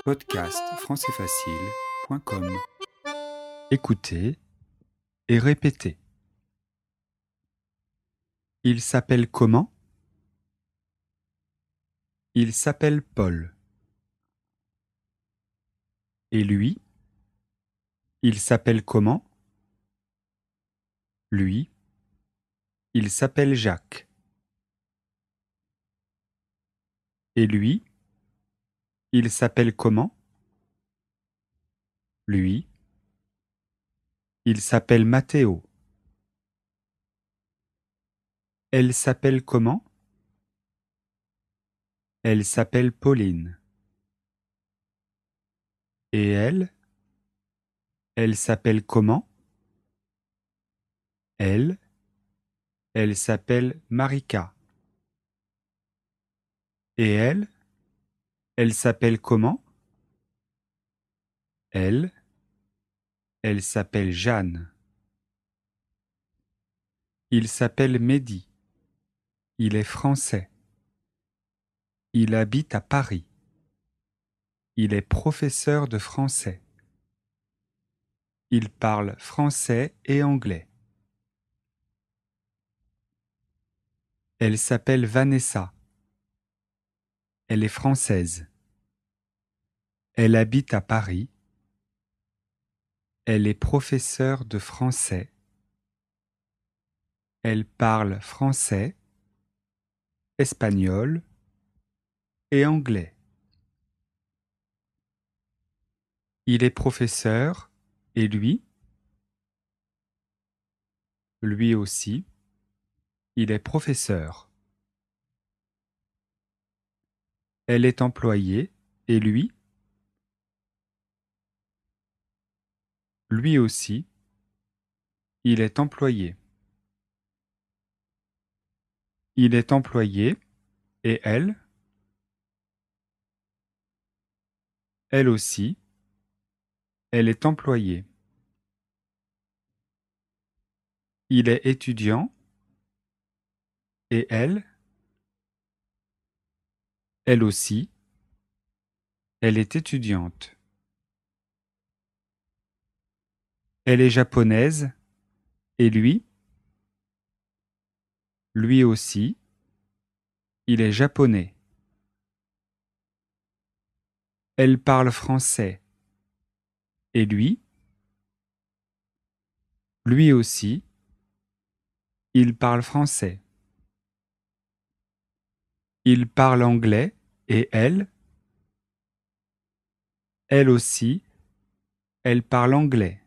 podcastfrancaisfacile.com. Écoutez et répétez. Il s'appelle comment? Il s'appelle Paul. Et lui? Il s'appelle comment? Lui, il s'appelle Jacques. Et lui? Il s'appelle comment? Lui, il s'appelle Matteo. Elle s'appelle comment? Elle s'appelle Pauline. Et elle? Elle s'appelle comment? Elle s'appelle Marika. Et elle? Elle s'appelle comment? Elle s'appelle Jeanne. Il s'appelle Mehdi. Il est français. Il habite à Paris. Il est professeur de français. Il parle français et anglais. Elle s'appelle Vanessa. Elle est française. Elle habite à Paris. Elle est professeure de français. Elle parle français, espagnol et anglais. Il est professeur et lui? Lui aussi, il est professeur. Elle est employée et lui? Lui aussi, il est employé. Il est employé et elle? Elle aussi, elle est employée. Il est étudiant et elle? Elle aussi, elle est étudiante. Elle est japonaise et lui? Lui aussi, il est japonais. Elle parle français et lui? Lui aussi, il parle français. Il parle anglais et elle? Elle aussi, elle parle anglais.